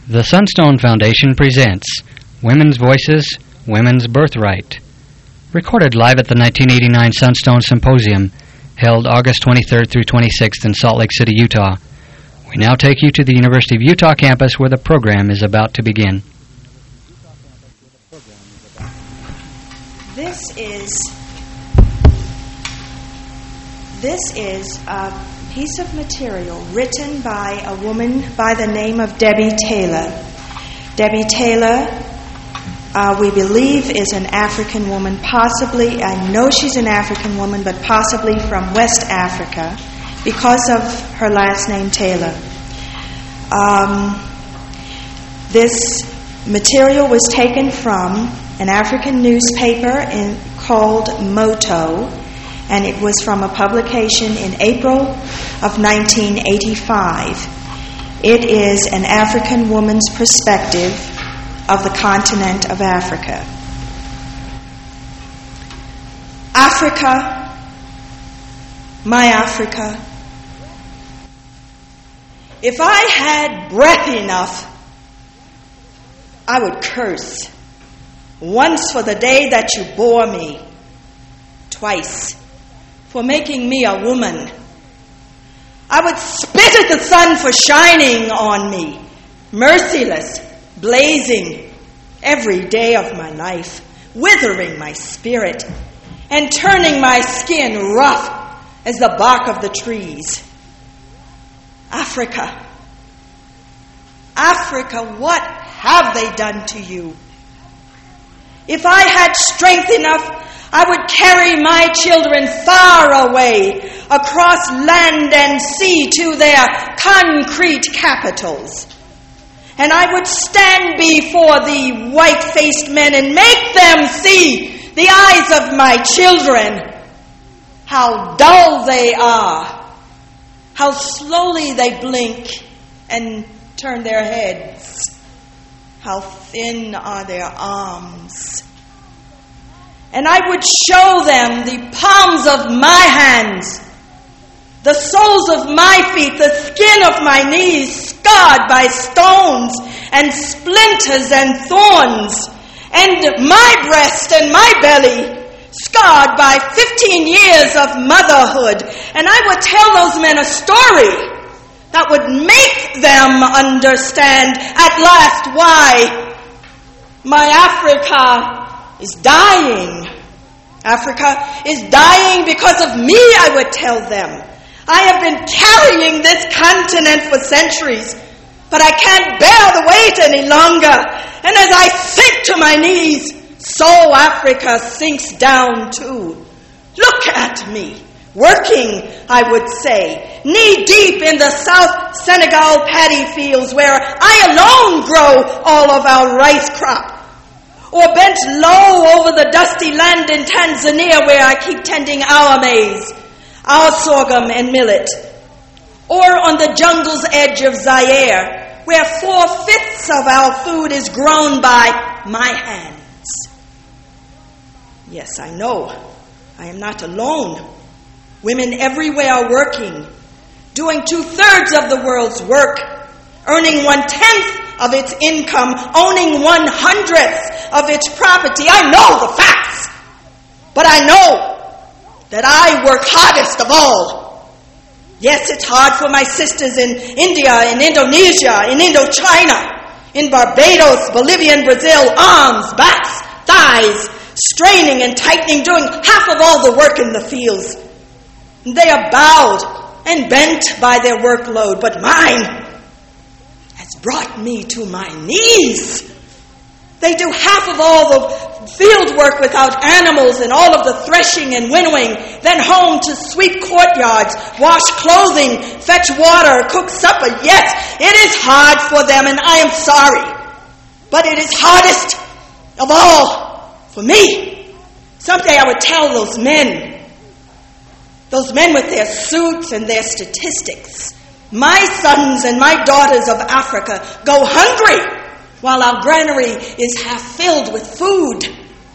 The Sunstone Foundation presents Women's Voices, Women's Birthright. Recorded live at the 1989 Sunstone Symposium, held August 23rd through 26th in Salt Lake City, Utah. We now take you to the University of Utah campus where the program is about to begin. This is a piece of material written by a woman by the name of Debbie Taylor. Debbie Taylor, we believe, is an African woman, possibly, I know she's an African woman, but possibly from West Africa because of her last name Taylor. This material was taken from an African newspaper called Moto, and it was from a publication in April of 1985. It is an African woman's perspective of the continent of Africa. Africa, my Africa. If I had breath enough, I would curse. Once for the day that you bore me, twice for making me a woman. I would spit at the sun for shining on me, merciless, blazing, every day of my life, withering my spirit, and turning my skin rough as the bark of the trees. Africa, Africa, what have they done to you? If I had strength enough, I would carry my children far away, across land and sea to their concrete capitals. And I would stand before the white-faced men and make them see the eyes of my children, how dull they are, how slowly they blink and turn their heads, how thin are their arms. And I would show them the palms of my hands, the soles of my feet, the skin of my knees scarred by stones and splinters and thorns, and my breast and my belly scarred by 15 years of motherhood. And I would tell those men a story that would make them understand at last why my Africa is dying. Africa is dying because of me, I would tell them. I have been carrying this continent for centuries, but I can't bear the weight any longer. And as I sink to my knees, so Africa sinks down too. Look at me, working, I would say, knee-deep in the South Senegal paddy fields where I alone grow all of our rice crop. Or bent low over the dusty land in Tanzania where I keep tending our maize, our sorghum and millet. Or on the jungle's edge of Zaire where 4/5 of our food is grown by my hands. Yes, I know, I am not alone. Women everywhere are working, doing 2/3 of the world's work, earning 1/10 of its income, owning 1/100th of its property. I know the facts, but I know that I work hardest of all. Yes, it's hard for my sisters in India, in Indonesia, in Indochina, in Barbados, Bolivia, and Brazil, arms, backs, thighs, straining and tightening, doing half of all the work in the fields. They are bowed and bent by their workload, but mine has brought me to my knees. They do half of all the field work without animals and all of the threshing and winnowing, then home to sweep courtyards, wash clothing, fetch water, cook supper. Yes, it is hard for them, and I am sorry. But it is hardest of all for me. Someday I would tell those men with their suits and their statistics, my sons and my daughters of Africa go hungry while our granary is half filled with food.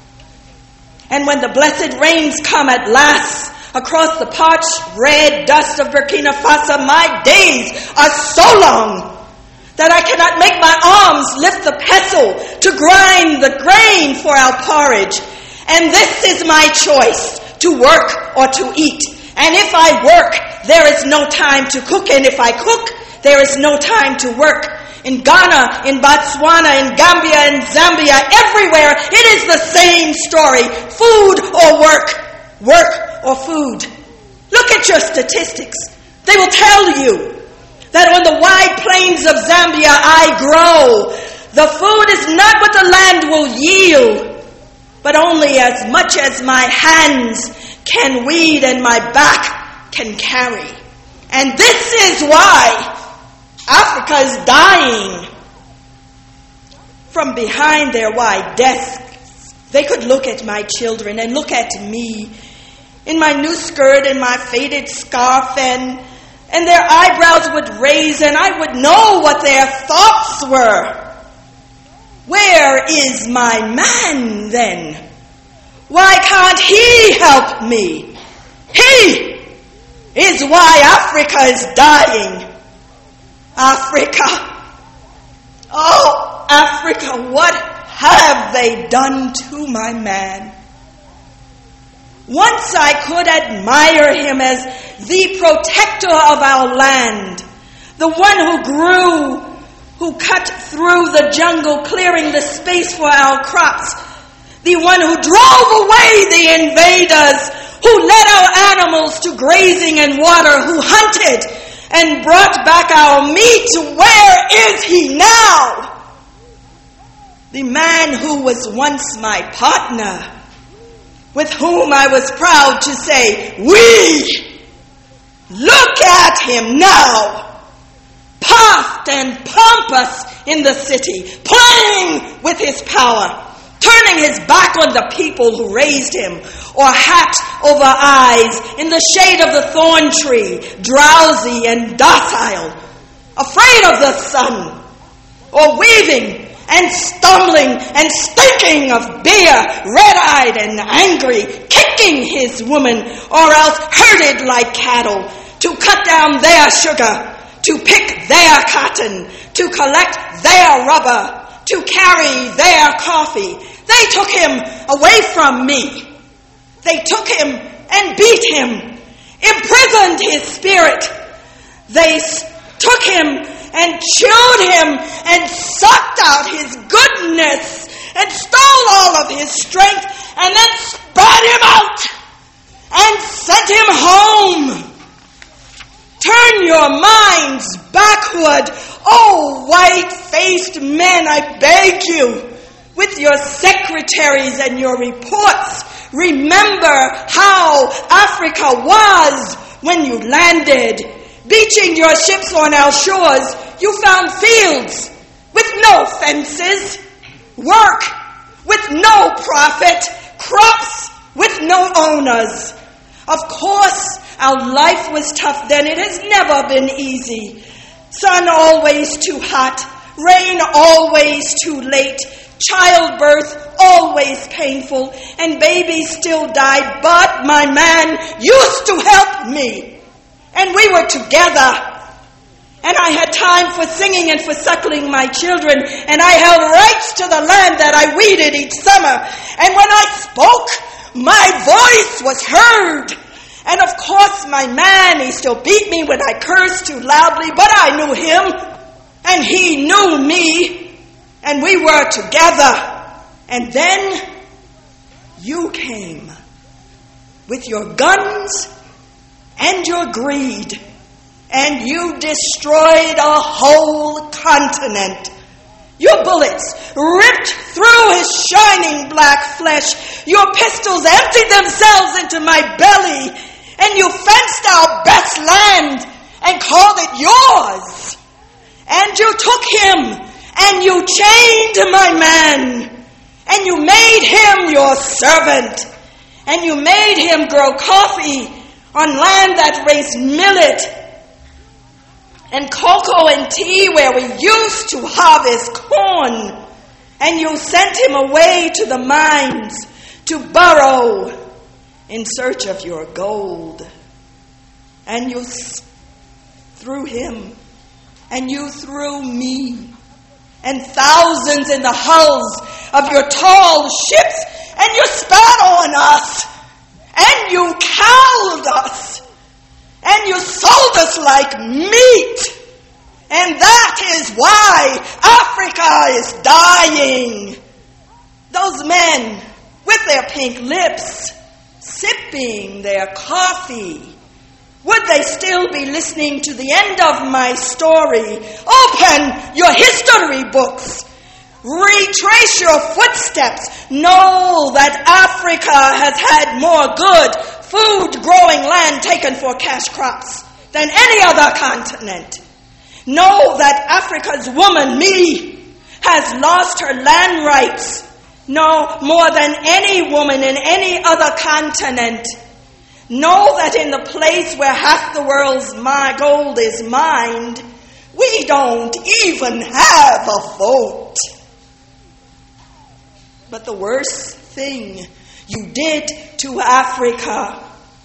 And when the blessed rains come at last across the parched red dust of Burkina Faso, my days are so long that I cannot make my arms lift the pestle to grind the grain for our porridge. And this is my choice, to work or to eat. And if I work, there is no time to cook. And if I cook, there is no time to work. In Ghana, in Botswana, in Gambia, in Zambia, everywhere, it is the same story. Food or work. Work or food. Look at your statistics. They will tell you that on the wide plains of Zambia I grow. The food is not what the land will yield, but only as much as my hands can weed and my back can carry. And this is why Africa is dying. From behind their wide desks, they could look at my children and look at me in my new skirt and my faded scarf, and their eyebrows would raise, and I would know what their thoughts were. Where is my man then? Why can't he help me? He is why Africa is dying. Africa. Oh, Africa, what have they done to my man? Once I could admire him as the protector of our land, the one who grew, who cut through the jungle, clearing the space for our crops, the one who drove away the invaders, who led our animals to grazing and water, who hunted and brought back our meat. Where is he now? The man who was once my partner, with whom I was proud to say, we, look at him now, puffed and pompous in the city, playing with his power, turning his back on the people who raised him, or hat over eyes in the shade of the thorn tree, drowsy and docile, afraid of the sun, or weaving and stumbling and stinking of beer, red-eyed and angry, kicking his woman, or else herded like cattle, to cut down their sugar, to pick their cotton, to collect their rubber, to carry their coffee. They took him away from me. They took him and beat him, imprisoned his spirit. They took him and chewed him and sucked out his goodness and stole all of his strength and then spat him out and sent him home. Turn your minds backward, oh white-faced men, I beg you, with your secretaries and your reports. Remember how Africa was when you landed. Beaching your ships on our shores, you found fields with no fences, work with no profit, crops with no owners. Of course, our life was tough then. It has never been easy. Sun always too hot, rain always too late, childbirth always painful, and babies still died. But my man used to help me. And we were together, and I had time for singing and for suckling my children, and I held rights to the land that I weeded each summer. And when I spoke, my voice was heard. And of course, my man, he still beat me when I cursed too loudly, but I knew him, and he knew me, and we were together. And then you came with your guns and your greed, and you destroyed a whole continent. Your bullets ripped through his shining black flesh. Your pistols emptied themselves into my belly, and you fenced our best land and called it yours. And you took him, and you chained my man, and you made him your servant, and you made him grow coffee on land that raised millet and cocoa and tea where we used to harvest corn. And you sent him away to the mines to burrow in search of your gold. And you threw him, and you threw me and thousands in the hulls of your tall ships, and you spat on us, and you cowed us, and you sold us like meat. And that is why Africa is dying. Those men with their pink lips, sipping their coffee, would they still be listening to the end of my story? Open your history books. Retrace your footsteps. Know that Africa has had more good food-growing land taken for cash crops than any other continent. Know that Africa's woman, me, has lost her land rights no more than any woman in any other continent. Know that in the place where half the world's gold is mined, we don't even have a vote. But the worst thing you did to Africa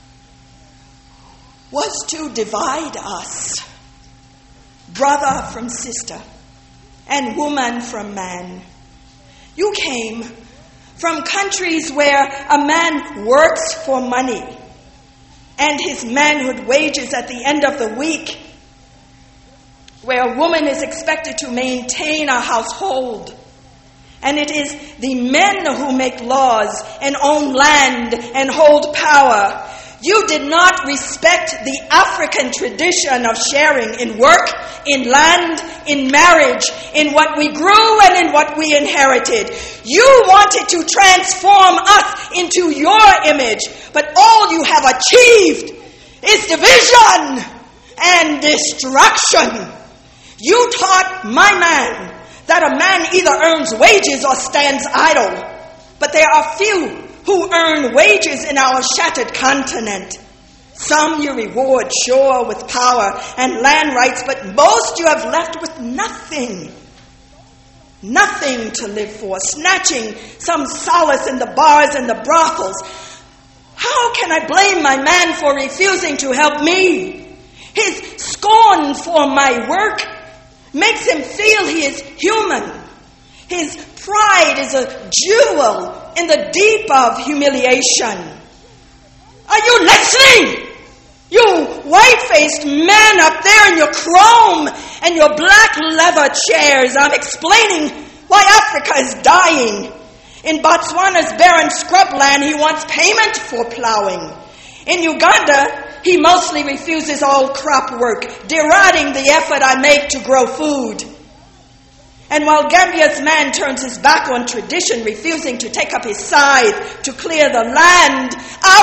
was to divide us, brother from sister, and woman from man. You came from countries where a man works for money and his manhood wages at the end of the week, where a woman is expected to maintain a household. And it is the men who make laws and own land and hold power. You did not respect the African tradition of sharing in work, in land, in marriage, in what we grew and in what we inherited. You wanted to transform us into your image, but all you have achieved is division and destruction. You taught my man that a man either earns wages or stands idle, but there are few who earn wages in our shattered continent. Some you reward, sure, with power and land rights, but most you have left with nothing. Nothing to live for, snatching some solace in the bars and the brothels. How can I blame my man for refusing to help me? His scorn for my work makes him feel he is human. His pride is a jewel in the deep of humiliation. Are you listening? You white-faced man up there in your chrome and your black leather chairs. I'm explaining why Africa is dying. In Botswana's barren scrubland, he wants payment for plowing. In Uganda, he mostly refuses all crop work, deriding the effort I make to grow food. And while Gambia's man turns his back on tradition, refusing to take up his scythe to clear the land,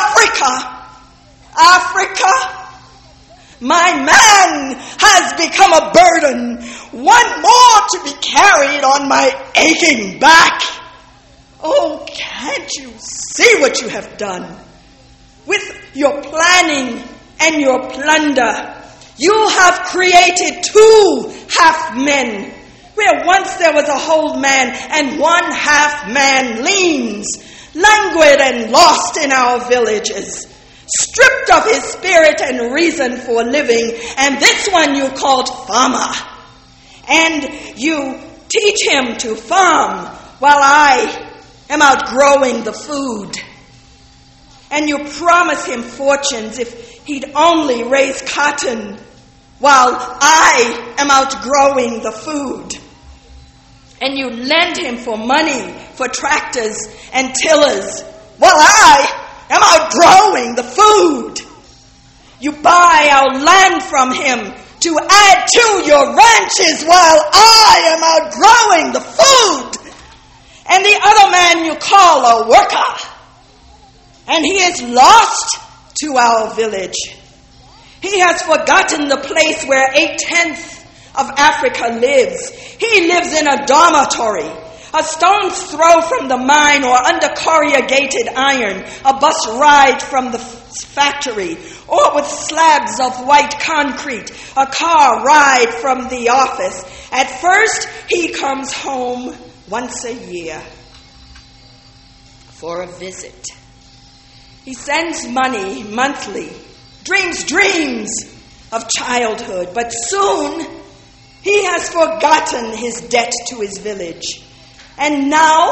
Africa, my man has become a burden, one more to be carried on my aching back. Oh, can't you see what you have done? With your planning and your plunder, you have created two half-men, where once there was a whole man and one half-man leans, languid and lost in our villages, stripped of his spirit and reason for living, and this one you called farmer. And you teach him to farm while I am outgrowing the food. And you promise him fortunes if he'd only raise cotton while I am outgrowing the food. And you lend him for money for tractors and tillers while I am outgrowing the food. You buy our land from him to add to your ranches while I am outgrowing the food. And the other man you call a worker. And he is lost to our village. He has forgotten the place where 8/10 of Africa lives. He lives in a dormitory, a stone's throw from the mine or under corrugated iron, a bus ride from the factory, or with slabs of white concrete, a car ride from the office. At first, he comes home once a year for a visit. He sends money monthly, dreams of childhood, but soon He has forgotten his debt to his village. And now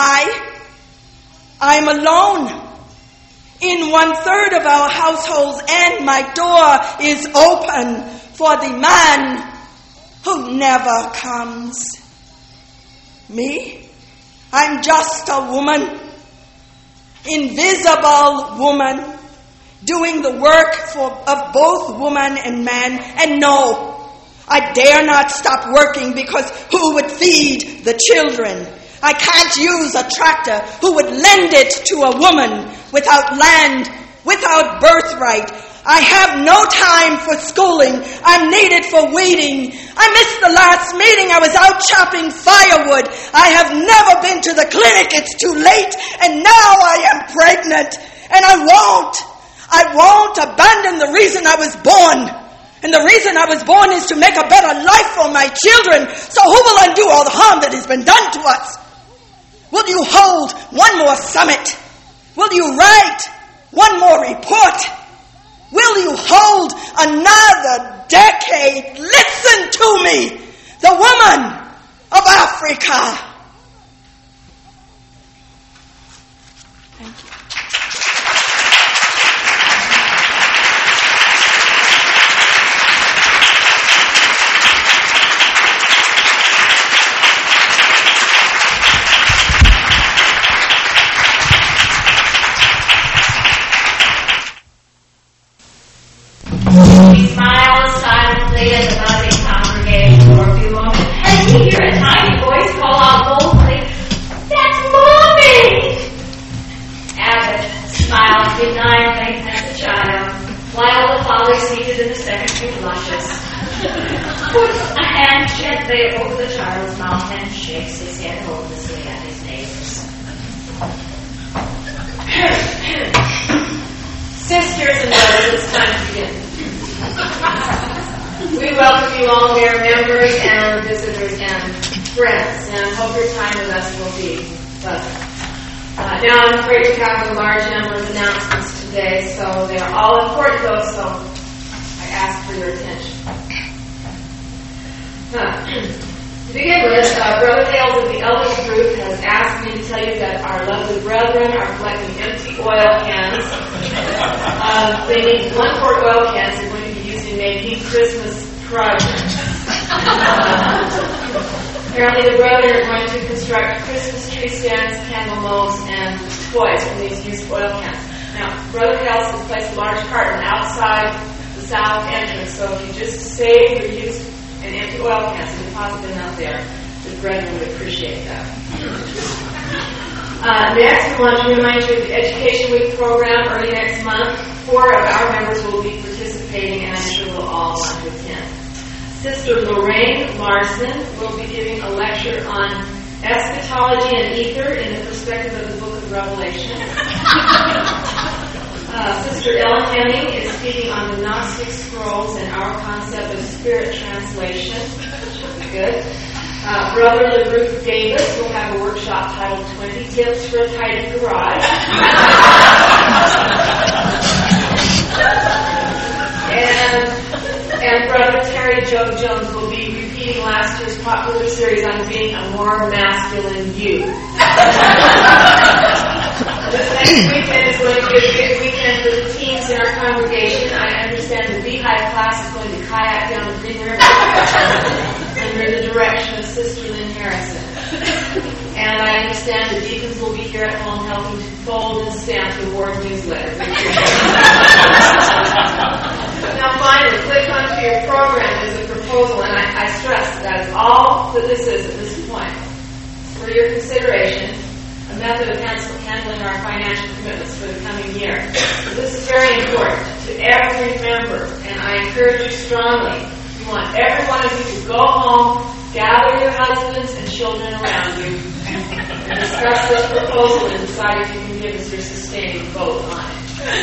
I'm alone in 1/3 of our households, and my door is open for the man who never comes. Me? I'm just a woman, invisible woman, doing the work of both woman and man. And no, I dare not stop working, because who would feed the children? I can't use a tractor. Who would lend it to a woman without land, without birthright? I have no time for schooling. I'm needed for weeding. I missed the last meeting. I was out chopping firewood. I have never been to the clinic. It's too late. And now I am pregnant. And I won't abandon the reason I was born. And the reason I was born is to make a better life for my children. So who will undo all the harm that has been done to us? Will you hold one more summit? Will you write one more report? Will you hold another decade? Listen to me, the woman of Africa. Thank you. He smiles silently at the buzzing congregation for a few moments, and you hear a tiny voice call out boldly, "That's Mommy!" Abbott smiles benignly at the child, while the father seated in the secretary blushes, puts a hand gently over the child's mouth, and shakes his head hopelessly at his neighbors. Sisters and brothers, it's time to begin. We welcome you all, dear members and visitors and friends, and hope your time with us will be pleasant. Now I'm afraid we have a large number of announcements today, so they are all important though, so I ask for your attention. To begin with, Brother Hales of the Elders Group has asked me to tell you that our lovely brethren are collecting empty oil cans. They need 1 quart oil cans they're going to be using in making Christmas projects. Apparently the brethren are going to construct Christmas tree stands, candle molds, and toys from these used oil cans. Now, Brother Hales has placed a large carton outside the south entrance, so if you just save your used and empty oil cans and deposit them out there, the brethren would appreciate that. Next, we want to remind you of the Education Week program early next month. 4 of our members will be participating, and I'm sure we'll all want to attend. Sister Lorraine Larson will be giving a lecture on eschatology and ether in the perspective of the book of Revelation. Sister Ellen Hemming is speaking on the Gnostic scrolls and our concept of spirit translation, which will be good. Brother LaRuth Davis will have a workshop titled 20 Tips for a Tidy Garage. And Brother Terry Joe Jones will be repeating last year's popular series on being a more masculine you. This next weekend is going to be a big weekend for the teens in our congregation. I understand the Beehive class is going to kayak down the Green River under the direction of Sister Lynn Harrison. And I understand the deacons will be here at home helping to fold and stamp the ward newsletter. Now finally, click onto your program as a proposal, and I stress that is all that this is at this point. For your consideration, a method of handling our financial commitments for the coming year. This is very important to every member, and I encourage you strongly. We want every one of you to go home, gather your husbands and children around you, and discuss this proposal and decide if you can give us your sustaining vote on it.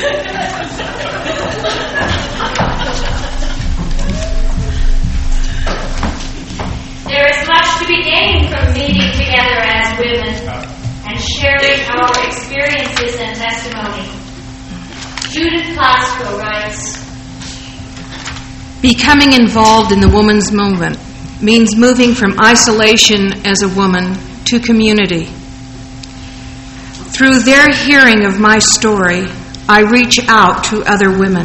There is much to be gained from meeting together as women and sharing our experiences and testimony. Judith Plasko writes, Becoming involved in the women's movement. means moving from isolation as a woman to community. Through their hearing of my story, I reach out to other women,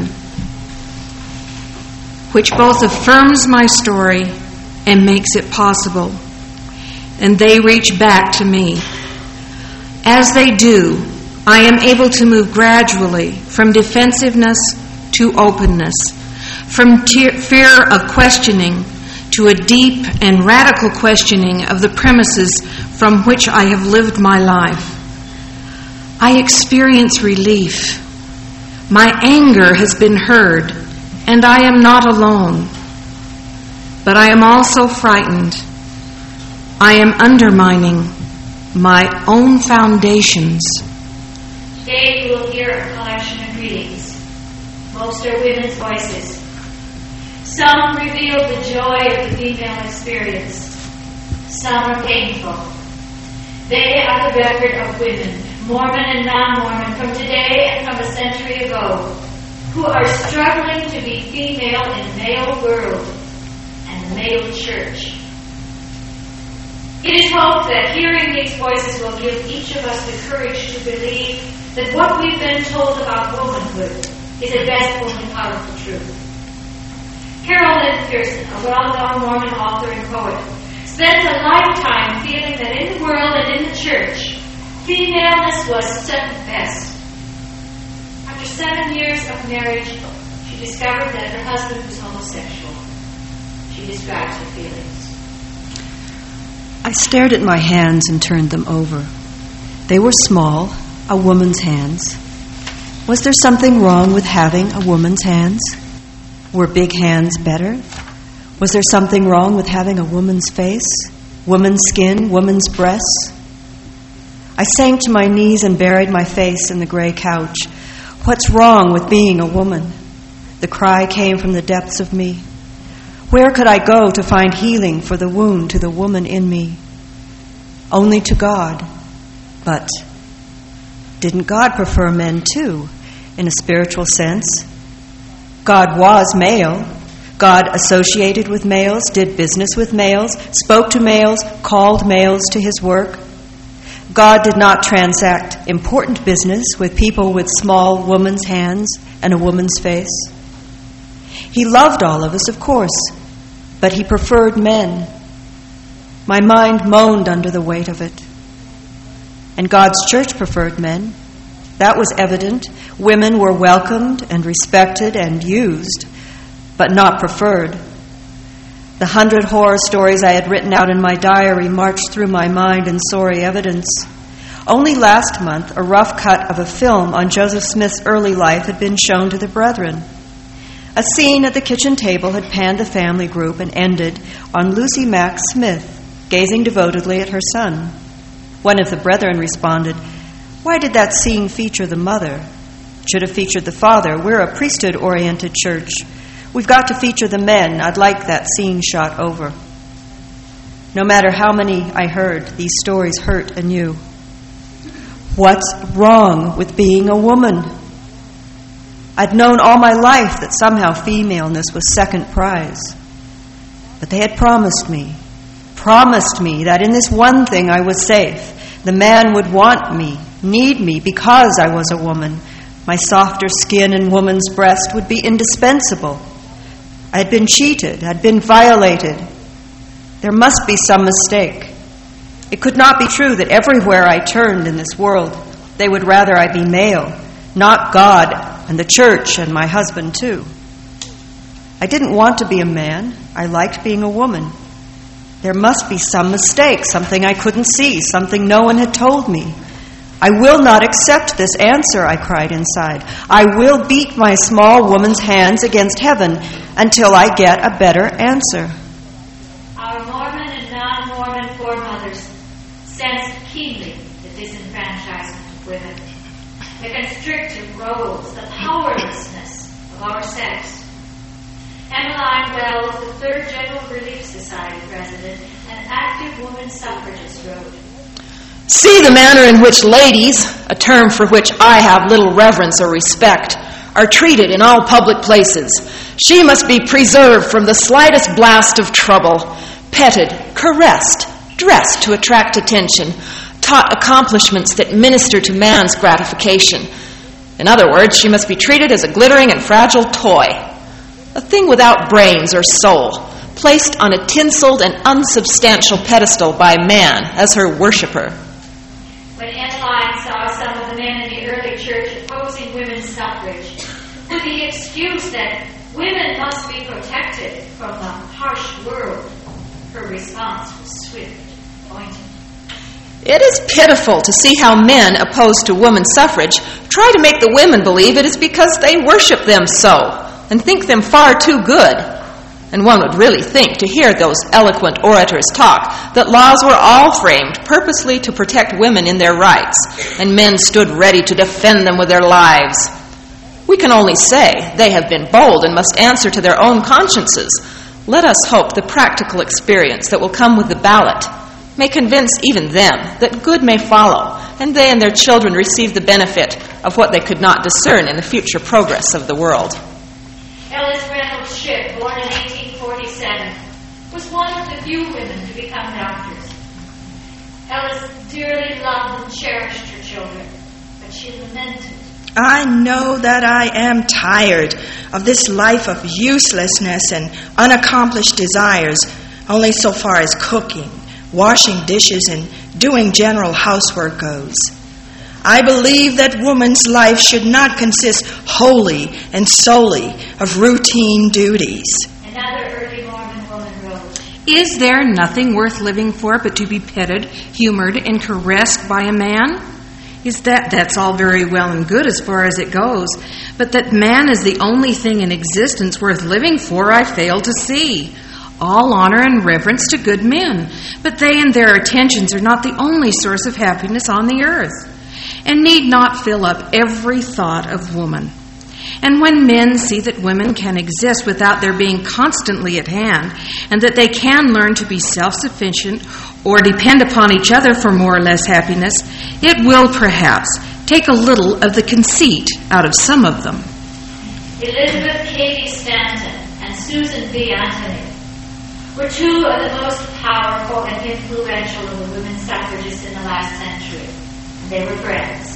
which both affirms my story and makes it possible. And they reach back to me. As they do, I am able to move gradually from defensiveness to openness, from fear of questioning to a deep and radical questioning of the premises from which I have lived my life. I experience relief. My anger has been heard, and I am not alone. But I am also frightened. I am undermining my own foundations. Today you will hear a collection of readings. Most are women's voices. Some reveal the joy of the female experience. Some are painful. They are the record of women, Mormon and non-Mormon, from today and from a century ago, who are struggling to be female in the male world and the male church. It is hoped that hearing these voices will give each of us the courage to believe that what we've been told about womanhood is at best only powerful truth. Carol Lynn Pearson, a well-known Mormon author and poet, spent a lifetime feeling that in the world and in the church, femaleness was second best. After 7 years of marriage, she discovered that her husband was homosexual. She describes her feelings. I stared at my hands and turned them over. They were small, a woman's hands. Was there something wrong with having a woman's hands? Were big hands better? Was there something wrong with having a woman's face, woman's skin, woman's breasts? I sank to my knees and buried my face in the gray couch. What's wrong with being a woman? The cry came from the depths of me. Where could I go to find healing for the wound to the woman in me? Only to God. But didn't God prefer men too, in a spiritual sense? God was male. God associated with males, did business with males, spoke to males, called males to his work. God did not transact important business with people with small woman's hands and a woman's face. He loved all of us, of course, but he preferred men. My mind moaned under the weight of it. And God's church preferred men. That was evident. Women were welcomed and respected and used, but not preferred. The 100 horror stories I had written out in my diary marched through my mind in sorry evidence. Only last month, a rough cut of a film on Joseph Smith's early life had been shown to the brethren. A scene at the kitchen table had panned the family group and ended on Lucy Mack Smith, gazing devotedly at her son. One of the brethren responded, "Why did that scene feature the mother? It should have featured the father. We're a priesthood-oriented church. We've got to feature the men. I'd like that scene shot over." No matter how many I heard, these stories hurt anew. What's wrong with being a woman? I'd known all my life that somehow femaleness was second prize. But they had promised me that in this one thing I was safe. The man would want me, need me, because I was a woman. My softer skin and woman's breast would be indispensable. I had been cheated, I'd been violated. There must be some mistake. It could not be true that everywhere I turned in this world, they would rather I be male, not God and the church and my husband too. I didn't want to be a man. I liked being a woman. There must be some mistake, something I couldn't see, something no one had told me. I will not accept this answer, I cried inside. I will beat my small woman's hands against heaven until I get a better answer. Our Mormon and non-Mormon foremothers sensed keenly the disenfranchisement of women, the constrictive roles, the powerlessness of our sex. Emmeline Wells, the Third General Relief Society president and active woman suffragist, wrote, "See the manner in which ladies, a term for which I have little reverence or respect, are treated in all public places. She must be preserved from the slightest blast of trouble. petted, caressed, dressed to attract attention, taught accomplishments that minister to man's gratification. In other words, she must be treated as a glittering and fragile toy, a thing without brains or soul, placed on a tinseled and unsubstantial pedestal by man as her worshiper. When Emmeline saw some of the men in the early church opposing women's suffrage, with the excuse that women must be protected from the harsh world, her response was swift, pointed. It is pitiful to see how men opposed to women's suffrage try to make the women believe it is because they worship them so and think them far too good. And one would really think, to hear those eloquent orators talk, that laws were all framed purposely to protect women in their rights, and men stood ready to defend them with their lives. We can only say they have been bold and must answer to their own consciences. Let us hope the practical experience that will come with the ballot may convince even them that good may follow, and they and their children receive the benefit of what they could not discern in the future progress of the world. Ellis Reynolds Shipp, born in 1847, was one of the few women to become doctors. Ellis dearly loved and cherished her children, but she lamented. I know that I am tired of this life of uselessness and unaccomplished desires, only so far as cooking, washing dishes, and doing general housework goes. I believe that woman's life should not consist wholly and solely of routine duties. Another early Mormon woman wrote, Is there nothing worth living for but to be petted, humored, and caressed by a man? That's all very well and good as far as it goes, but that man is the only thing in existence worth living for, I fail to see. All honor and reverence to good men, but they and their attentions are not the only source of happiness on the earth, and need not fill up every thought of woman. And when men see that women can exist without their being constantly at hand, and that they can learn to be self-sufficient or depend upon each other for more or less happiness, it will perhaps take a little of the conceit out of some of them. Elizabeth Cady Stanton and Susan B. Anthony were two of the most powerful and influential of the women suffragists in the last century. And they were friends.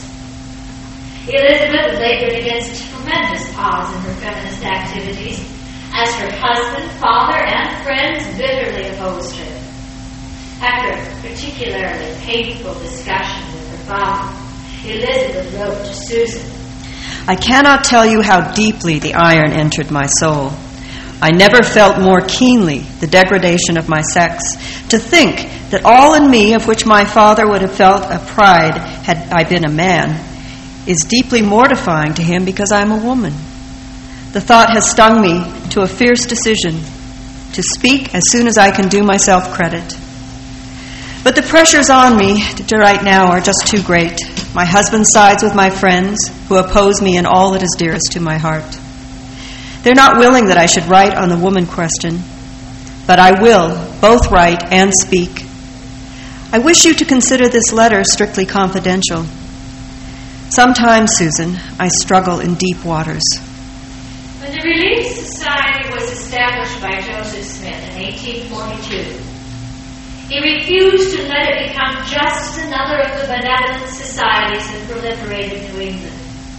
Elizabeth labored against tremendous odds in her feminist activities, as her husband, father, and friends bitterly opposed her. After a particularly painful discussion with her father, Elizabeth wrote to Susan, I cannot tell you how deeply the iron entered my soul. I never felt more keenly the degradation of my sex. To think that all in me of which my father would have felt a pride had I been a man is deeply mortifying to him because I am a woman. The thought has stung me to a fierce decision to speak as soon as I can do myself credit. But the pressures on me to write now are just too great. My husband sides with my friends who oppose me in all that is dearest to my heart. They're not willing that I should write on the woman question, but I will both write and speak. I wish you to consider this letter strictly confidential. Sometimes, Susan, I struggle in deep waters. When the Relief Society was established by Joseph Smith in 1842, he refused to let it become just another of the benevolent societies that proliferated New England.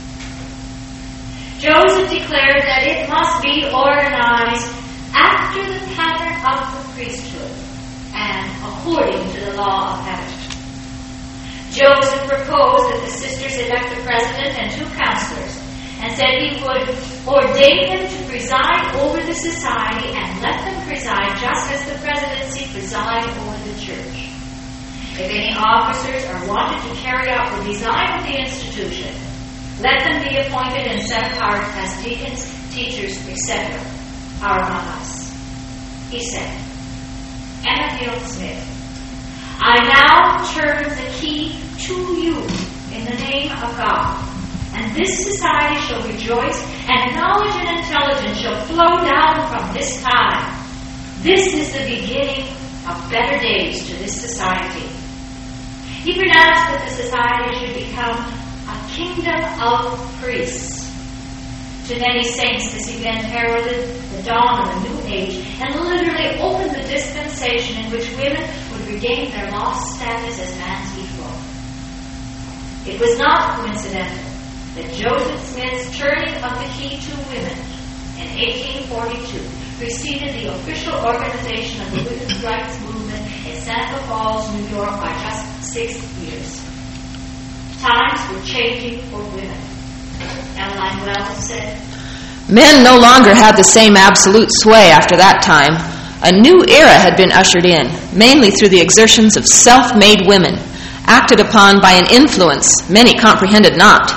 Joseph declared that it must be organized after the pattern of the priesthood and according to the law of heaven. Joseph proposed that the sisters elect a president and 2 counselors, and said he would ordain them to preside over the society and let them preside just as the presidency preside over the church. If any officers are wanted to carry out the design of the institution, let them be appointed and set apart as deacons, teachers, etc. are among us. He said, Anna Smith, I now turn the key to you in the name of God, and this society shall rejoice, and knowledge and intelligence shall flow down from this time. This is the beginning of better days to this society. He pronounced that the society should become a kingdom of priests. To many saints, this event heralded the dawn of a new age and literally opened the dispensation in which women would regain their lost status as man's equal. It was not coincidental that Joseph Smith's turning of the key to women in 1842 preceded the official organization of the women's rights movement in Seneca Falls, New York by just 6 years. Times were changing for women. Emmeline Wells said, Men no longer had the same absolute sway after that time. A new era had been ushered in, mainly through the exertions of self-made women, acted upon by an influence many comprehended not.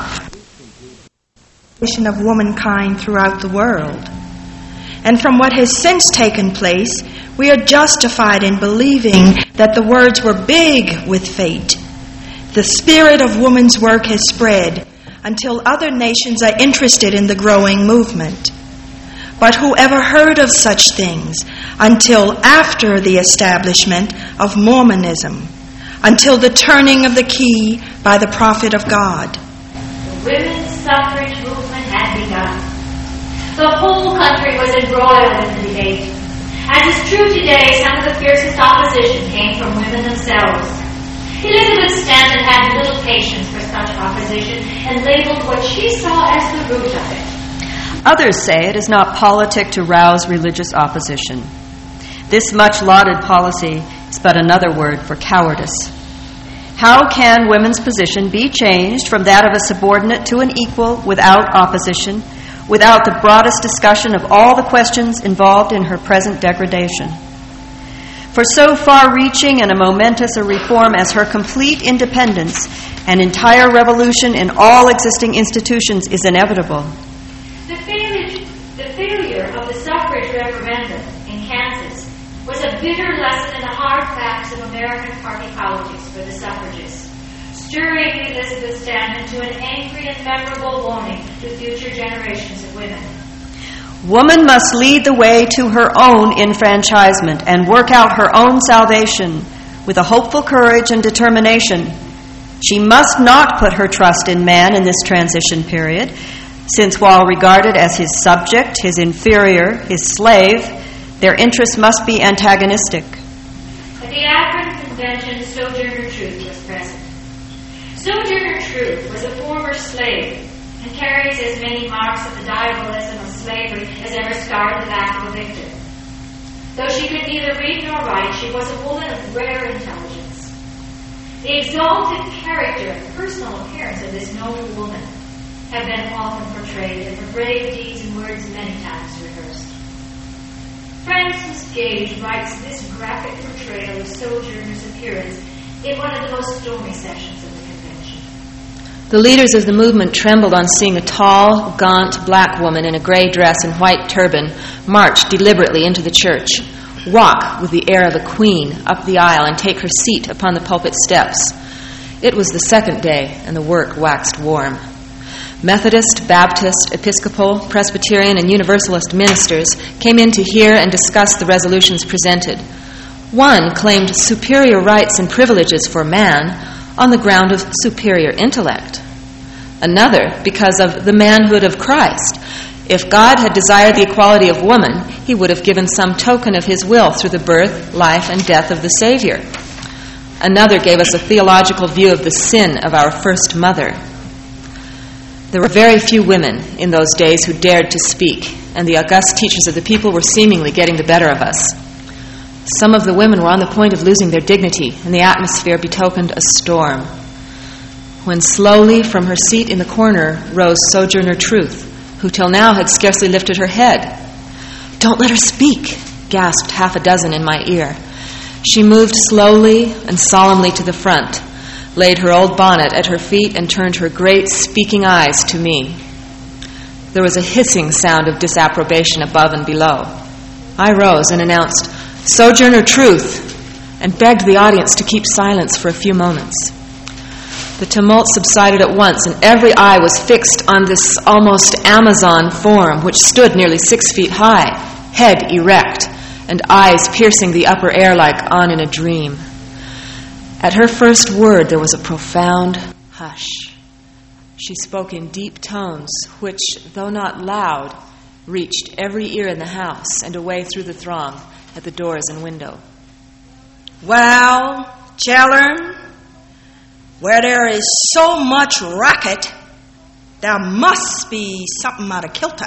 Of womankind throughout the world. And from what has since taken place, we are justified in believing that the words were big with fate. The spirit of woman's work has spread until other nations are interested in the growing movement. But whoever heard of such things until after the establishment of Mormonism, until the turning of the key by the prophet of God? The women's suffrage movement had begun. The whole country was embroiled in the debate. As is true today, some of the fiercest opposition came from women themselves. Elizabeth Stanton had little patience for such opposition and labeled what she saw as the root of it. Others say it is not politic to rouse religious opposition. This much lauded policy is but another word for cowardice. How can women's position be changed from that of a subordinate to an equal without opposition, without the broadest discussion of all the questions involved in her present degradation? For so far-reaching and a momentous a reform as her complete independence and entire revolution in all existing institutions is inevitable. The failure of the suffrage referendum in Kansas was a bitter lesson in the hard facts of American party politics for the suffragists, stirring Elizabeth Stanton to an angry and memorable warning to future generations of women. Woman must lead the way to her own enfranchisement and work out her own salvation with a hopeful courage and determination. She must not put her trust in man in this transition period, since while regarded as his subject, his inferior, his slave, their interests must be antagonistic. At the Akron Convention, Sojourner Truth was present. Sojourner Truth was a former slave and carries as many marks of the diabolism of slavery as ever scarred the back of a victim. Though she could neither read nor write, she was a woman of rare intelligence. The exalted character and personal appearance of this noble woman have been often portrayed, and her brave deeds and words many times rehearsed. Francis Gage writes this graphic portrayal of Sojourner's appearance in one of the most stormy sessions of the convention. The leaders of the movement trembled on seeing a tall, gaunt black woman in a gray dress and white turban march deliberately into the church, walk with the air of a queen up the aisle, and take her seat upon the pulpit steps. It was the second day, and the work waxed warm. Methodist, Baptist, Episcopal, Presbyterian, and Universalist ministers came in to hear and discuss the resolutions presented. One claimed superior rights and privileges for man on the ground of superior intellect. Another, because of the manhood of Christ. If God had desired the equality of woman, he would have given some token of his will through the birth, life, and death of the Savior. Another gave us a theological view of the sin of our first mother. There were very few women in those days who dared to speak, and the august teachers of the people were seemingly getting the better of us. Some of the women were on the point of losing their dignity, and the atmosphere betokened a storm. When slowly from her seat in the corner rose Sojourner Truth, who till now had scarcely lifted her head. "Don't let her speak," gasped half a dozen in my ear. She moved slowly and solemnly to the front, laid her old bonnet at her feet, and turned her great speaking eyes to me. There was a hissing sound of disapprobation above and below. I rose and announced, "Sojourner Truth," and begged the audience to keep silence for a few moments. The tumult subsided at once, and every eye was fixed on this almost Amazon form, which stood nearly 6 feet high, head erect, and eyes piercing the upper air like on in a dream. At her first word, there was a profound hush. She spoke in deep tones, which, though not loud, reached every ear in the house and away through the throng at the doors and window. Well, children, where there is so much racket, there must be something out of kilter.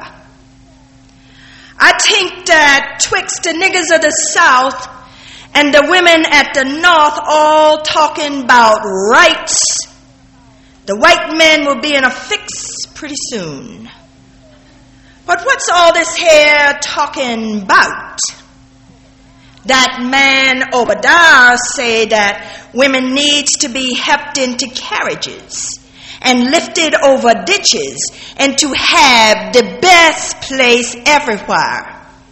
I think that twixt the niggers of the South and the women at the North all talking about rights, the white men will be in a fix pretty soon. But what's all this here talking about? That man Obadiah say that women needs to be helped into carriages and lifted over ditches and to have the best place everywhere.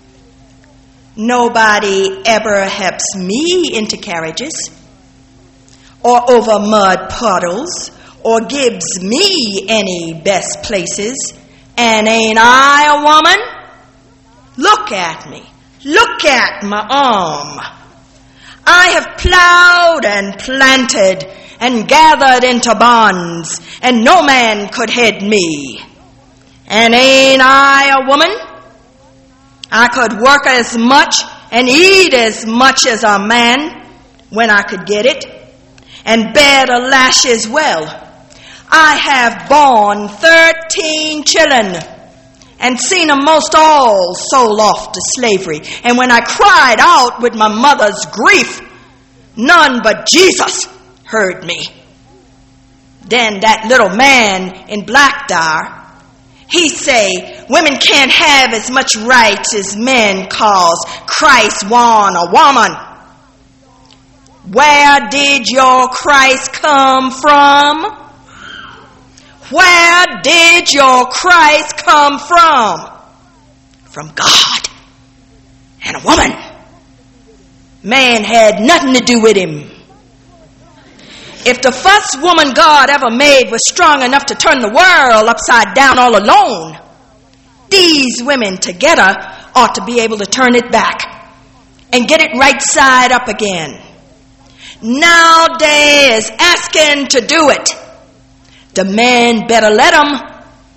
Nobody ever helps me into carriages or over mud puddles or gives me any best places. And ain't I a woman? Look at me. Look at my arm. I have plowed and planted and gathered into bonds, and no man could head me. And ain't I a woman? I could work as much and eat as much as a man when I could get it, and bear the lash as well. I have borne 13 children and seen them most all sold off to slavery. And when I cried out with my mother's grief, none but Jesus heard me. Then that little man in Blackdar, he say women can't have as much rights as men cause Christ won a woman. Where did your Christ come from? Where did your Christ come from? From God and a woman. Man had nothing to do with him. If the first woman God ever made was strong enough to turn the world upside down all alone, these women together ought to be able to turn it back and get it right side up again. Now they is asking to do it. The man better let them.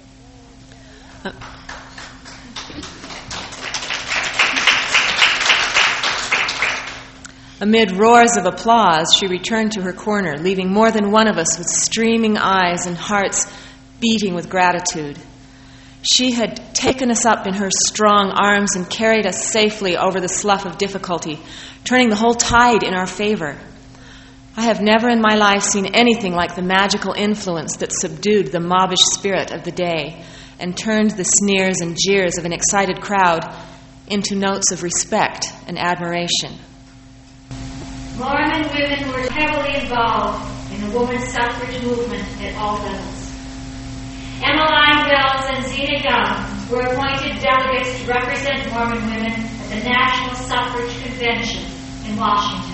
Amid roars of applause, she returned to her corner, leaving more than one of us with streaming eyes and hearts beating with gratitude. She had taken us up in her strong arms and carried us safely over the slough of difficulty, turning the whole tide in our favor. I have never in my life seen anything like the magical influence that subdued the mobbish spirit of the day and turned the sneers and jeers of an excited crowd into notes of respect and admiration. Mormon women were heavily involved in the women's suffrage movement at all levels. Emmeline Wells and Zena Young were appointed delegates to represent Mormon women at the National Suffrage Convention in Washington.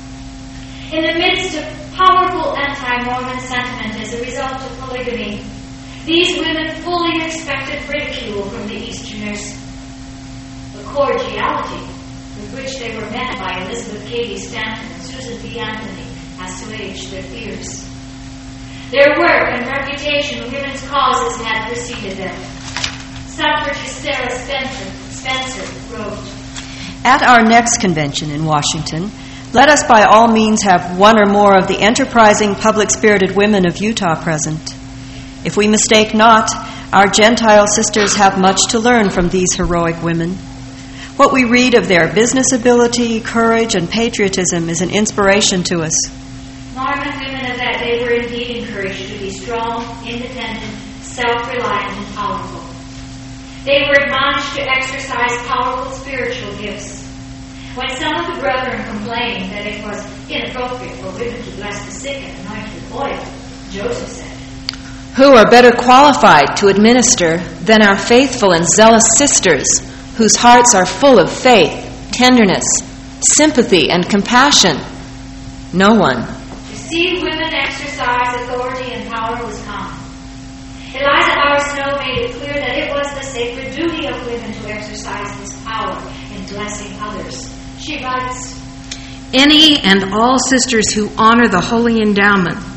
In the midst of powerful anti-Mormon sentiment as a result of polygamy, these women fully expected ridicule from the Easterners. The cordiality with which they were met by Elizabeth Cady Stanton and Susan B. Anthony assuaged their fears. Their work and reputation in women's causes had preceded them. Suffragist Sarah Spencer wrote, "At our next convention in Washington, let us by all means have one or more of the enterprising, public-spirited women of Utah present. If we mistake not, our Gentile sisters have much to learn from these heroic women. What we read of their business ability, courage, and patriotism is an inspiration to us." Mormon women of that day were indeed encouraged to be strong, independent, self-reliant, and powerful. They were admonished to exercise powerful spiritual gifts. When some of the brethren complained that it was inappropriate for women to bless the sick and anoint with oil, Joseph said, "Who are better qualified to administer than our faithful and zealous sisters, whose hearts are full of faith, tenderness, sympathy, and compassion? No one." To see women exercise authority and power was common. Eliza R. Snow made it clear that it was the sacred duty of women to exercise this power in blessing others. She writes, "Any and all sisters who honor the holy endowment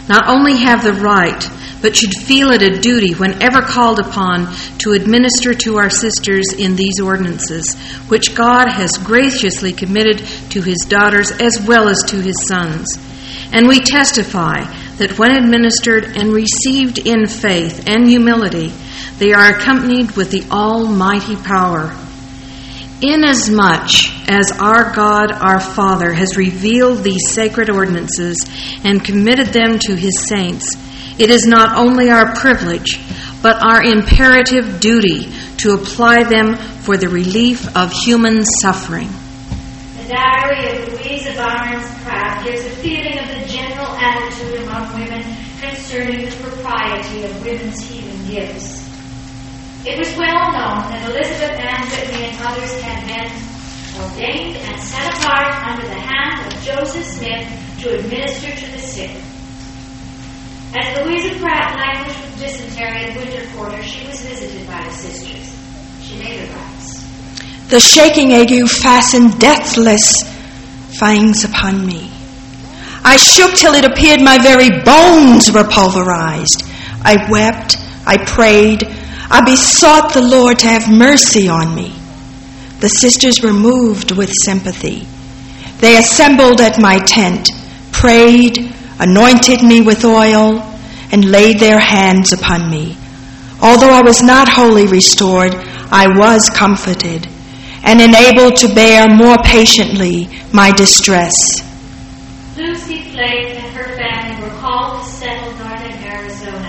not only have the right, but should feel it a duty whenever called upon to administer to our sisters in these ordinances, which God has graciously committed to His daughters as well as to His sons. And we testify that when administered and received in faith and humility, they are accompanied with the almighty power. Inasmuch as our God, our Father, has revealed these sacred ordinances and committed them to His saints, it is not only our privilege, but our imperative duty to apply them for the relief of human suffering. The diary of Louisa Barnes Pratt gives a feeling of the general attitude among women concerning the propriety of women's healing gifts. It was well known that Elizabeth Ann Whitney and others had been ordained and set apart under the hand of Joseph Smith to administer to the sick. As Louisa Pratt languished with dysentery at winter quarters, she was visited by the sisters. She later writes, "The shaking ague fastened deathless fangs upon me. I shook till it appeared my very bones were pulverized. I wept, I prayed, I besought the Lord to have mercy on me. The sisters were moved with sympathy. They assembled at my tent, prayed, anointed me with oil, and laid their hands upon me. Although I was not wholly restored, I was comforted and enabled to bear more patiently my distress." Lucy Flake and her family were called to settle northern Arizona.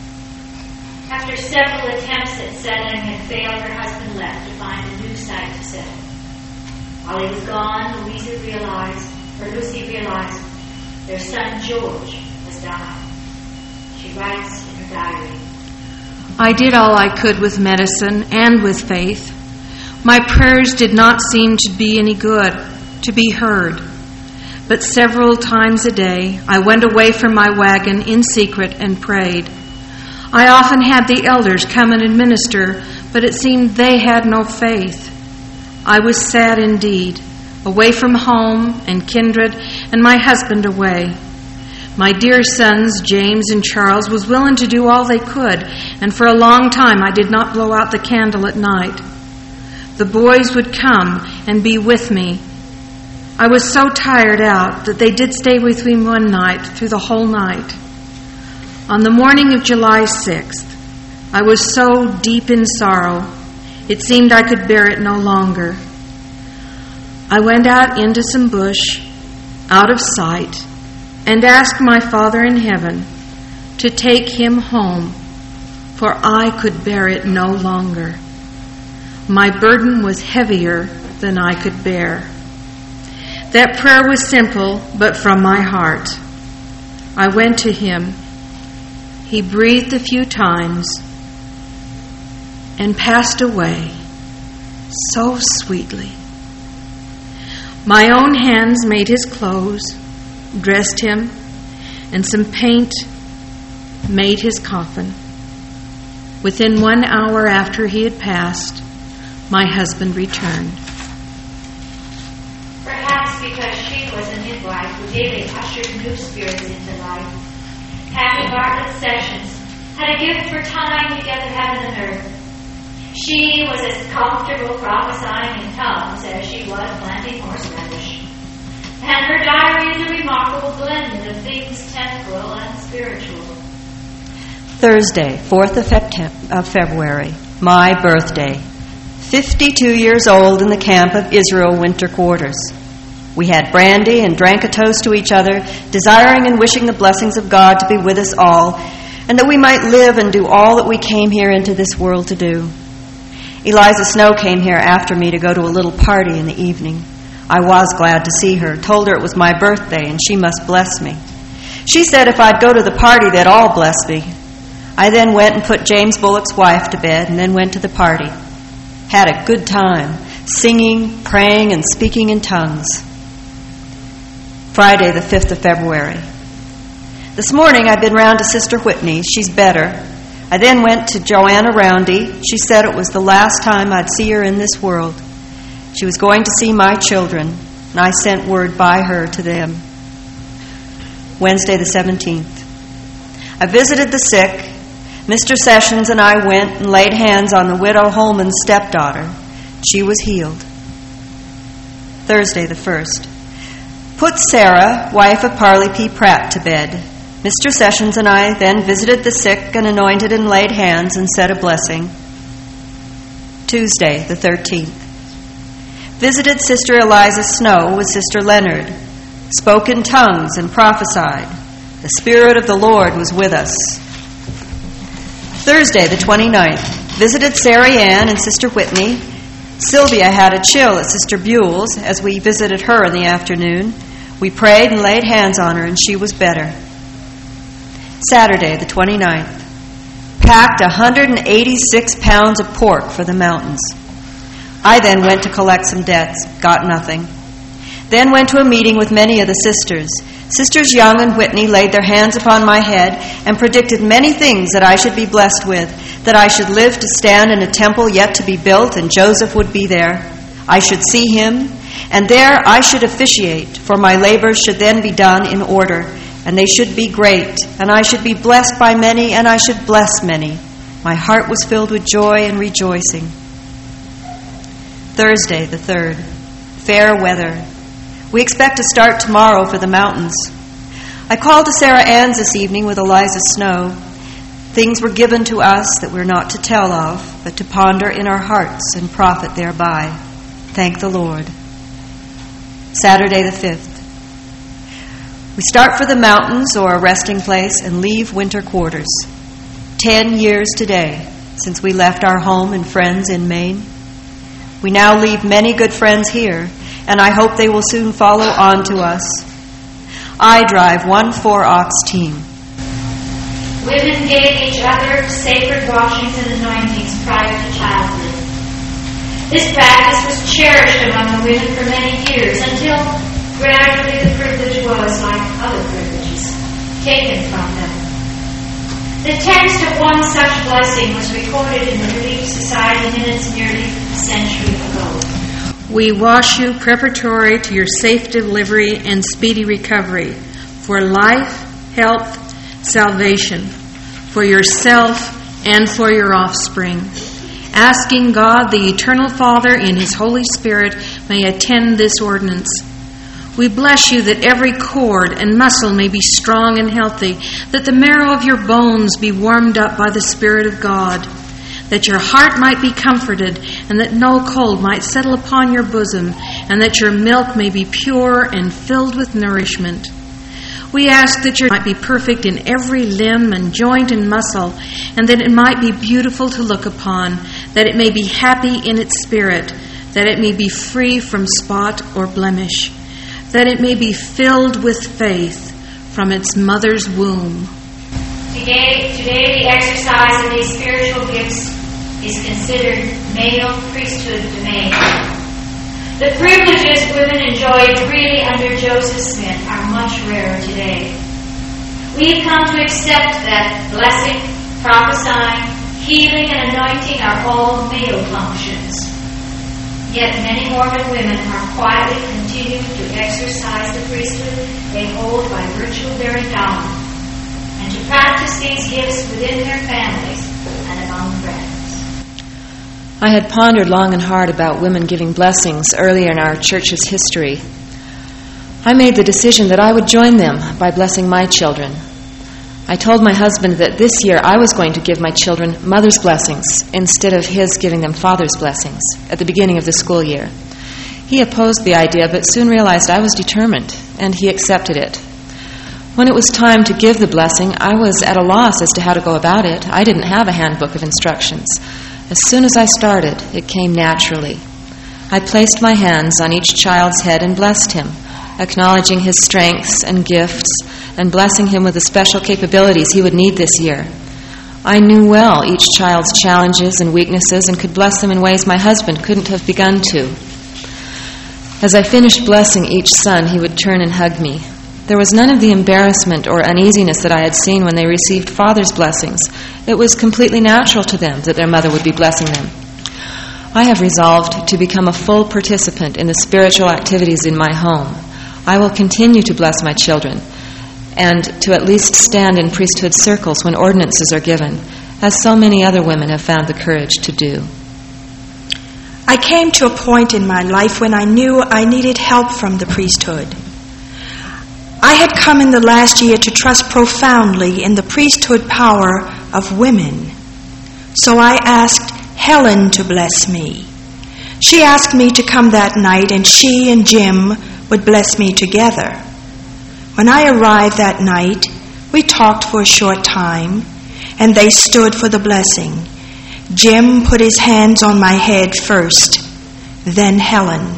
After several attempts at settling had failed, her husband left to find a new site to settle. While he was gone, Lucy realized their son George was dying. She writes in her diary, I did all I could with medicine and with faith. My prayers did not seem to be any good, to be heard. But several times a day I went away from my wagon in secret and prayed. I often had the elders come and administer, but it seemed they had no faith. I was sad indeed, away from home and kindred, and my husband away. My dear sons, James and Charles, was willing to do all they could, and for a long time I did not blow out the candle at night. The boys would come and be with me. I was so tired out that they did stay with me one night through the whole night. On the morning of July 6th, I was so deep in sorrow, it seemed I could bear it no longer. I went out into some bush, out of sight, and asked my Father in heaven to take him home, for I could bear it no longer. My burden was heavier than I could bear. That prayer was simple, but from my heart. I went to him. He breathed a few times and passed away so sweetly. My own hands made his clothes, dressed him, and some paint made his coffin. Within 1 hour after he had passed, my husband returned. Perhaps because she was a midwife who daily ushered new spirits into life, Hattie Bartlett Sessions had a gift for tying together heaven and earth. She was as comfortable prophesying in tongues as she was planting horseradish. And her diary is a remarkable blend of things temporal and spiritual. Thursday, 4th of February, my birthday. 52 years old in the camp of Israel winter quarters. We had brandy and drank a toast to each other, desiring and wishing the blessings of God to be with us all, and that we might live and do all that we came here into this world to do. Eliza Snow came here after me to go to a little party in the evening. I was glad to see her, told her it was my birthday and she must bless me. She said if I'd go to the party, they'd all bless me. I then went and put James Bullock's wife to bed and then went to the party. Had a good time, singing, praying, and speaking in tongues. Friday, the 5th of February. This morning I've been round to Sister Whitney's. She's better. I then went to Joanna Roundy. She said it was the last time I'd see her in this world. She was going to see my children, and I sent word by her to them. Wednesday, the 17th. I visited the sick. Mr. Sessions and I went and laid hands on the widow Holman's stepdaughter. She was healed. Thursday the 1st. Put Sarah, wife of Parley P. Pratt, to bed. Mr. Sessions and I then visited the sick and anointed and laid hands and said a blessing. Tuesday the 13th. Visited Sister Eliza Snow with Sister Leonard. Spoke in tongues and prophesied. The Spirit of the Lord was with us. Thursday, the 29th, visited Sarah Ann and Sister Whitney. Sylvia had a chill at Sister Buell's as we visited her in the afternoon. We prayed and laid hands on her, and she was better. Saturday, the 29th, packed 186 pounds of pork for the mountains. I then went to collect some debts, got nothing. Then went to a meeting with many of the sisters. Sisters Young and Whitney laid their hands upon my head and predicted many things that I should be blessed with, that I should live to stand in a temple yet to be built, and Joseph would be there. I should see him, and there I should officiate, for my labors should then be done in order, and they should be great, and I should be blessed by many, and I should bless many. My heart was filled with joy and rejoicing. Thursday, the 3rd, fair weather. We expect to start tomorrow for the mountains. I called to Sarah Ann's this evening with Eliza Snow. Things were given to us that we're not to tell of, but to ponder in our hearts and profit thereby. Thank the Lord. Saturday the 5th. We start for the mountains or a resting place and leave winter quarters. 10 years today since we left our home and friends in Maine. We now leave many good friends here, and I hope they will soon follow on to us. I drive one 4-ox team. Women gave each other sacred washings and anointings prior to childhood. This practice was cherished among the women for many years until gradually the privilege was, like other privileges, taken from them. The text of one such blessing was recorded in the Relief Society minutes nearly a century ago. We wash you preparatory to your safe delivery and speedy recovery, for life, health, salvation, for yourself and for your offspring, asking God, the Eternal Father, in His Holy Spirit, may attend this ordinance. We bless you that every cord and muscle may be strong and healthy, that the marrow of your bones be warmed up by the Spirit of God, that your heart might be comforted, and that no cold might settle upon your bosom, and that your milk may be pure and filled with nourishment. We ask that your might be perfect in every limb and joint and muscle, and that it might be beautiful to look upon, that it may be happy in its spirit, that it may be free from spot or blemish, that it may be filled with faith from its mother's womb. Today the exercise of these spiritual gifts is considered male priesthood domain. The privileges women enjoyed freely under Joseph Smith are much rarer today. We have come to accept that blessing, prophesying, healing, and anointing are all male functions. Yet many Mormon women are quietly continuing to exercise the priesthood they hold by virtue of their endowment, and to practice these gifts within their families and among friends. I had pondered long and hard about women giving blessings earlier in our church's history. I made the decision that I would join them by blessing my children. I told my husband that this year I was going to give my children mother's blessings instead of his giving them father's blessings at the beginning of the school year. He opposed the idea, but soon realized I was determined, and he accepted it. When it was time to give the blessing, I was at a loss as to how to go about it. I didn't have a handbook of instructions. As soon as I started, it came naturally. I placed my hands on each child's head and blessed him, acknowledging his strengths and gifts and blessing him with the special capabilities he would need this year. I knew well each child's challenges and weaknesses and could bless them in ways my husband couldn't have begun to. As I finished blessing each son, he would turn and hug me. There was none of the embarrassment or uneasiness that I had seen when they received father's blessings. It was completely natural to them that their mother would be blessing them. I have resolved to become a full participant in the spiritual activities in my home. I will continue to bless my children, and to at least stand in priesthood circles when ordinances are given, as so many other women have found the courage to do. I came to a point in my life when I knew I needed help from the priesthood. I had come in the last year to trust profoundly in the priesthood power of women. So I asked Helen to bless me. She asked me to come that night, and she and Jim would bless me together. When I arrived that night, we talked for a short time, and they stood for the blessing. Jim put his hands on my head first, then Helen.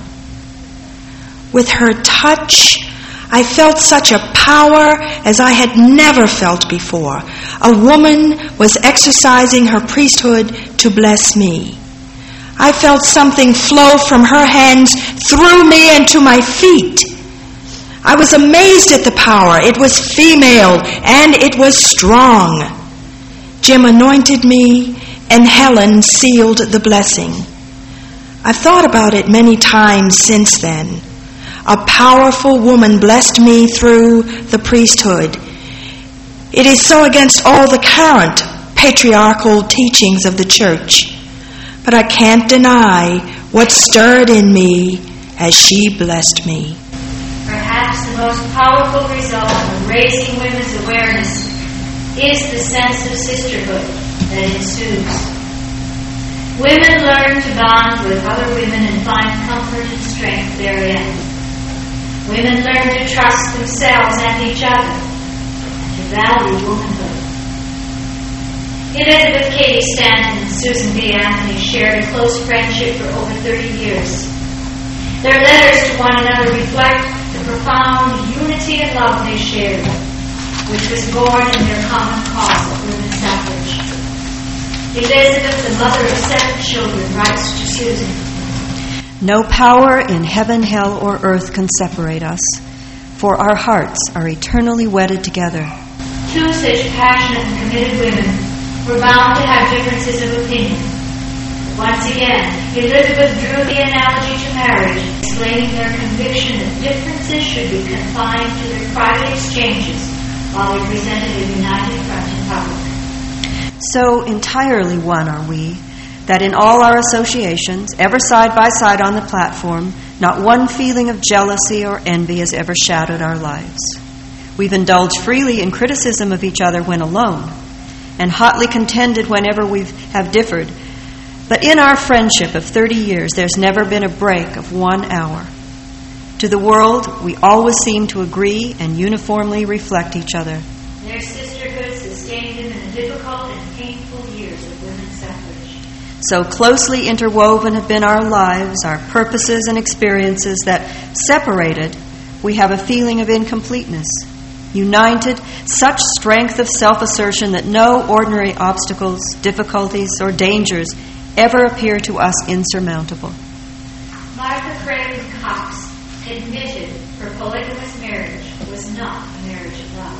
With her touch, I felt such a power as I had never felt before. A woman was exercising her priesthood to bless me. I felt something flow from her hands through me and to my feet. I was amazed at the power. It was female and it was strong. Jim anointed me and Helen sealed the blessing. I've thought about it many times since then. A powerful woman blessed me through the priesthood. It is so against all the current patriarchal teachings of the church. But I can't deny what stirred in me as she blessed me. Perhaps the most powerful result of raising women's awareness is the sense of sisterhood that ensues. Women learn to bond with other women and find comfort and strength therein. Women learn to trust themselves and each other, and to value womanhood. Elizabeth Cady Stanton and Susan B. Anthony shared a close friendship for over 30 years. Their letters to one another reflect the profound unity and love they shared, which was born in their common cause of women's suffrage. Elizabeth, the mother of 7 children, writes to Susan, "No power in heaven, hell, or earth can separate us, for our hearts are eternally wedded together." 2 such passionate and committed women were bound to have differences of opinion. Once again, Elizabeth drew the analogy to marriage, explaining their conviction that differences should be confined to their private exchanges while they presented a united front in public. So entirely one are we, that in all our associations, ever side by side on the platform, not one feeling of jealousy or envy has ever shadowed our lives. We've indulged freely in criticism of each other when alone, and hotly contended whenever we have differed. But in our friendship of 30 years, there's never been a break of 1 hour. To the world, we always seem to agree and uniformly reflect each other. Their sisterhood sustained them in the difficult and painful years of women's suffrage. So closely interwoven have been our lives, our purposes and experiences, that separated, we have a feeling of incompleteness. United, such strength of self-assertion that no ordinary obstacles, difficulties, or dangers ever appear to us insurmountable. Martha Craven Cox admitted her polygamous marriage was not a marriage of love.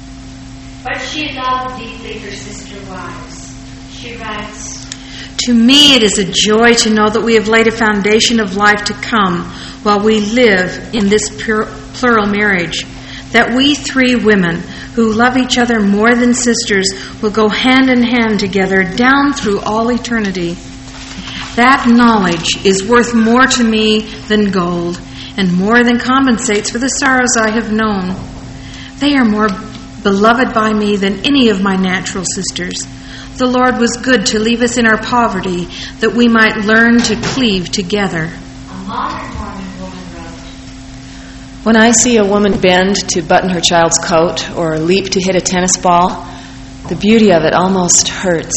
But she loved deeply her sister wives. She writes, To me it is a joy to know that we have laid a foundation of life to come while we live in this plural marriage, that we 3 women who love each other more than sisters will go hand in hand together down through all eternity. That knowledge is worth more to me than gold, and more than compensates for the sorrows I have known. They are more beloved by me than any of my natural sisters. The Lord was good to leave us in our poverty, that we might learn to cleave together. a modern Mormon woman wrote, When I see a woman bend to button her child's coat or leap to hit a tennis ball, the beauty of it almost hurts.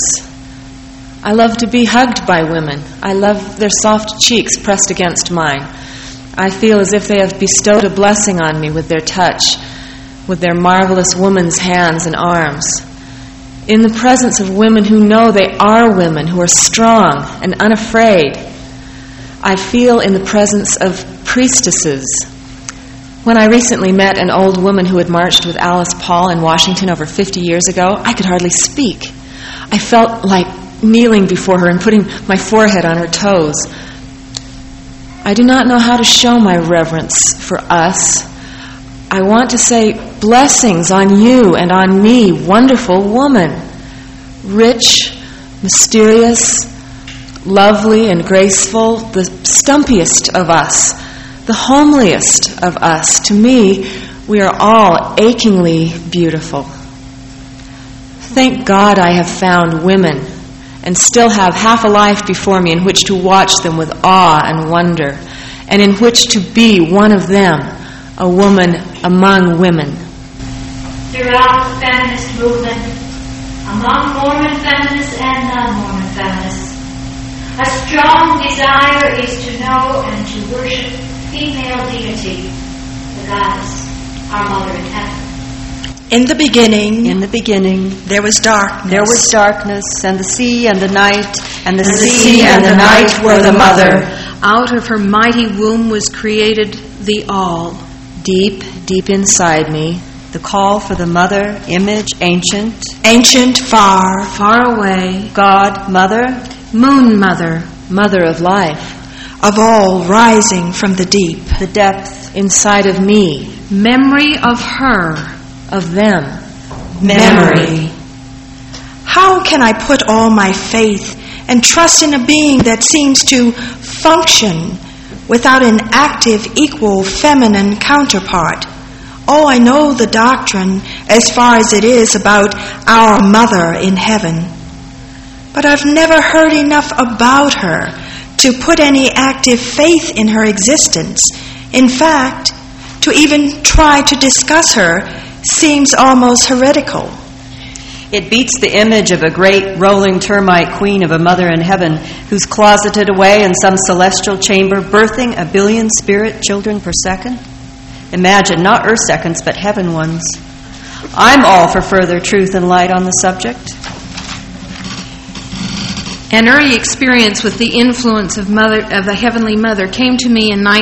I love to be hugged by women. I love their soft cheeks pressed against mine. I feel as if they have bestowed a blessing on me with their touch, with their marvelous woman's hands and arms. In the presence of women who know they are women, who are strong and unafraid, I feel in the presence of priestesses. When I recently met an old woman who had marched with Alice Paul in Washington over 50 years ago, I could hardly speak. I felt like kneeling before her and putting my forehead on her toes. I do not know how to show my reverence for us. I want to say blessings on you and on me, wonderful woman. Rich, mysterious, lovely and graceful, the stumpiest of us, the homeliest of us. To me, we are all achingly beautiful. Thank God I have found women and still have half a life before me in which to watch them with awe and wonder, and in which to be one of them, a woman among women. Throughout the feminist movement, among Mormon feminists and non-Mormon feminists, a strong desire is to know and to worship female deity, the goddess, our Mother in Heaven. In the beginning, there was darkness. There was darkness, and the sea and the night, and the sea and the night were the mother. Out of her mighty womb was created the all. Deep, deep inside me, the call for the mother, image, ancient, far, far away, God, mother, moon mother, mother of life, of all rising from the deep, the depth inside of me, memory of her, of them, memory. How can I put all my faith and trust in a being that seems to function without an active, equal, feminine counterpart? Oh, I know the doctrine as far as it is about our Mother in Heaven, but I've never heard enough about her to put any active faith in her existence. In fact, to even try to discuss her seems almost heretical. It beats the image of a great rolling termite queen of a mother in heaven who's closeted away in some celestial chamber, birthing 1 billion spirit children per second. Imagine, not earth seconds, but heaven ones. I'm all for further truth and light on the subject. An early experience with the influence of the Heavenly Mother came to me in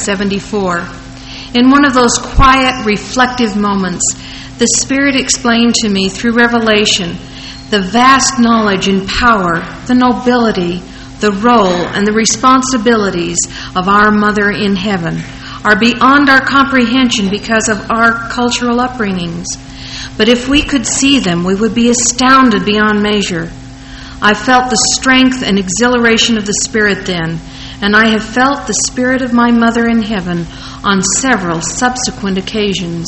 1974. In one of those quiet, reflective moments, the Spirit explained to me through revelation the vast knowledge and power, the nobility, the role, and the responsibilities of our Mother in Heaven are beyond our comprehension because of our cultural upbringings. But if we could see them, we would be astounded beyond measure. I felt the strength and exhilaration of the Spirit then, and I have felt the Spirit of my Mother in Heaven on several subsequent occasions.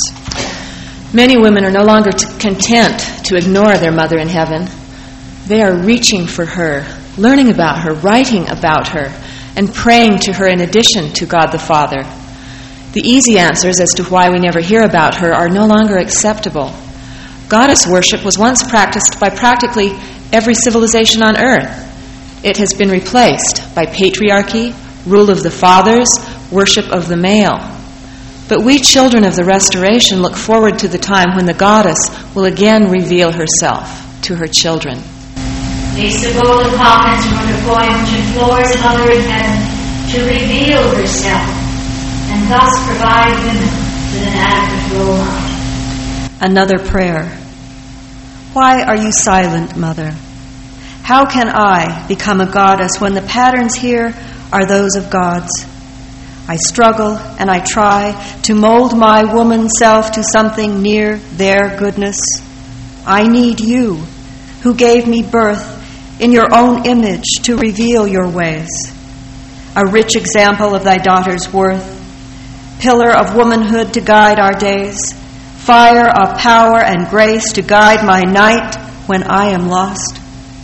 Many women are no longer content to ignore their Mother in Heaven. They are reaching for her, learning about her, writing about her, and praying to her in addition to God the Father. The easy answers as to why we never hear about her are no longer acceptable. Goddess worship was once practiced by practically every civilization on earth. It has been replaced by patriarchy, rule of the fathers, worship of the male. But we children of the Restoration look forward to the time when the goddess will again reveal herself to her children. Lisa Golden Hawkins wrote a poem which implores Mother in Heaven to reveal herself and thus provide women with an adequate role model. Another prayer. Why are you silent, Mother? How can I become a goddess when the patterns here are those of gods? I struggle and I try to mold my woman self to something near their goodness. I need you, who gave me birth in your own image, to reveal your ways. A rich example of thy daughter's worth, pillar of womanhood to guide our days, fire of power and grace to guide my night when I am lost.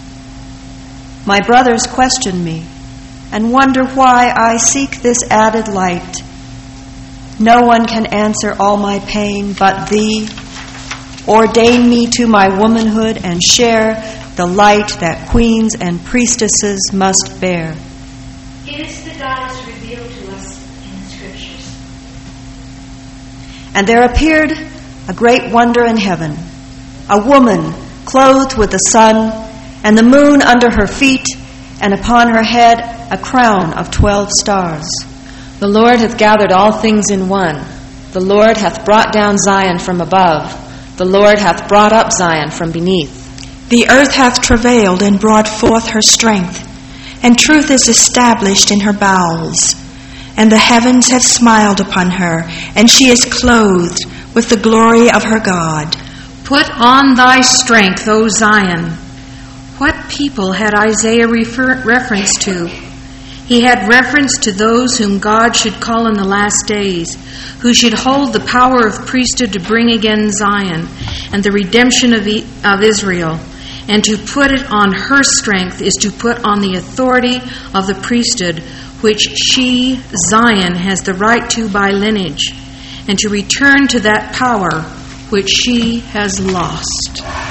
My brothers question me and wonder why I seek this added light. No one can answer all my pain but thee. Ordain me to my womanhood and share the light that queens and priestesses must bear. It is the goddess revealed to us in the Scriptures. And there appeared a great wonder in heaven, a woman clothed with the sun, and the moon under her feet, and upon her head a crown of 12 stars. The Lord hath gathered all things in one. The Lord hath brought down Zion from above. The Lord hath brought up Zion from beneath. The earth hath travailed and brought forth her strength, and truth is established in her bowels. And the heavens have smiled upon her, and she is clothed with the glory of her God. Put on thy strength, O Zion. What people had Isaiah reference to? He had reference to those whom God should call in the last days, who should hold the power of priesthood to bring again Zion and the redemption of Israel. And to put it on her strength is to put on the authority of the priesthood, which she, Zion, has the right to by lineage, and to return to that power which she has lost.